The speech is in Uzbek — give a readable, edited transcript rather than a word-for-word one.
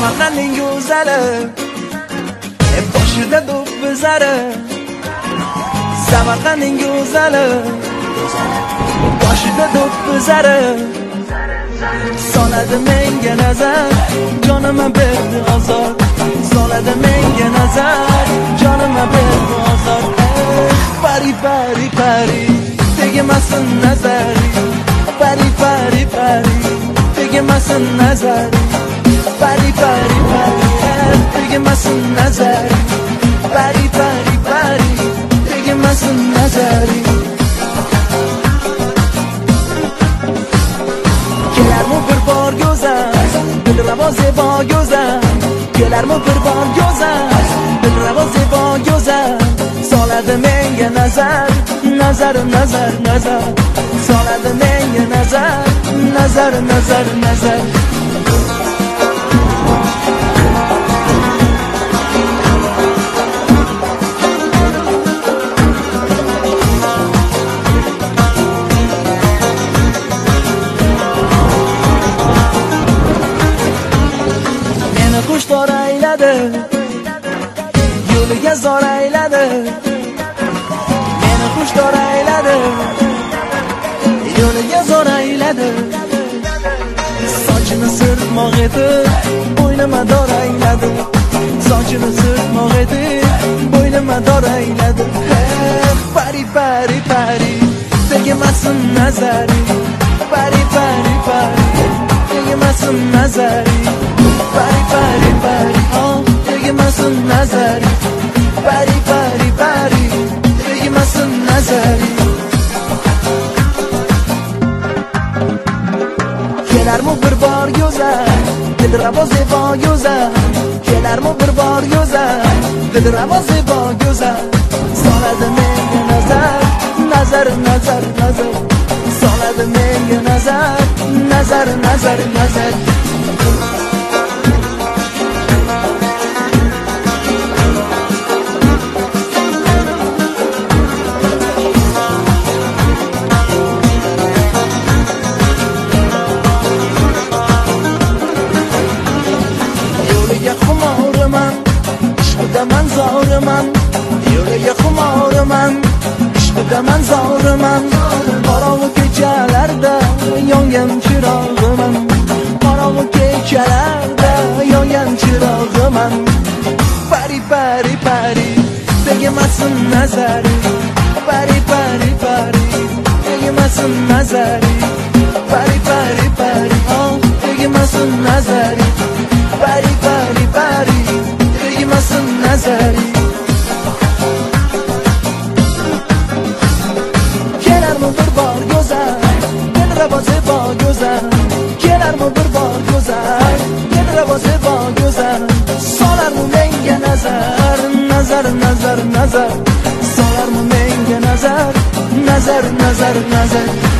Samarqandning go'zali, boshida do'ppizari. Samarqandning go'zali, boshida do'ppizari. Soladi menga nazar, jonimga berdi ozor. Soladi menga nazar, jonimga berdi ozor. Pari pari pari, tegmasin nazari. Pari pari pari, tegmasin nazari. Pari pari pari, tegmasin nazari. Pari pari pari, tegmasin nazari. Kelarmi bir bor go'zal, dilrabo zebo go'zal. Kelarmi bir bor go'zal, dilrabo zebo go'zal. Soladi menga nazar, nazar nazar nazar. Soladi menga nazar, nazar nazar nazar. Xushtor ayladi, yo'liga zor ayladi. Meni xushtor ayladi, yo'liga zor ayladi. Sochini sirtmoq etib, bo'ynima dor ayladi. Sochini sirtmoq etib, bo'ynima dor ayladi. Pari pari pari, tegmasin nazari. Pari pari pari, tegmasin nazari. Pari pari pari, tegmasin nazari. Pari pari pari, tegmasin nazari. Kelarmi bir bor go'zal, dilrabo zebo go'zal. Kelarmi bir bor go'zal, dilrabo zebo go'zal. Soladi menga nazar, nazar nazar nazar. Soladi menga nazar, nazar nazar nazar. Man zo'riman, yo'liga xumoriman, ishqidaman zo'riman. Qorong'u kechalarda yongan chirog'iman. Qorong'u kechalarda yongan chirog'iman. Pari pari pari, tegmasin nazari. Pari pari pari, tegmasin nazari. Pari pari pari, tegmasin nazari. Pari pari pari, tegmasin nazari. Kelarmi bir bor go'zal, dilrabo zebo go'zal. Kelarmi bir bor go'zal, dilrabo zebo go'zal. Solarmi menga nazar, nazar nazar nazar. Solarmi menga nazar, nazar nazar nazar.